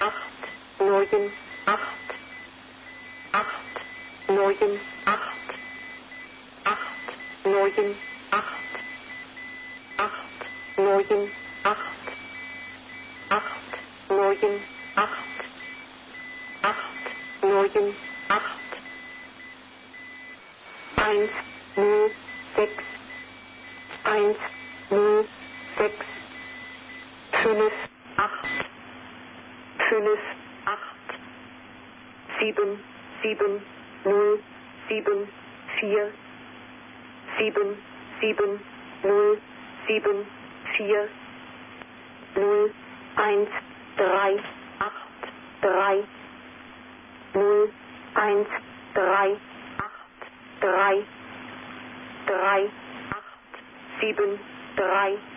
9, 8, 8, 9, 8, 8, 9, 8, 8, 9, 8, 8, 9, 8, 8, 9, 8, 1, 0, 6, 1, 0, 6, 5, 8, 5, 8, 7, 7, 0, 7, 4, 7, 7, 0, 7, 4, 0, 1, 3, 8, 3, 0, 1, 3, 8, 3, 3, 8, 7, 3,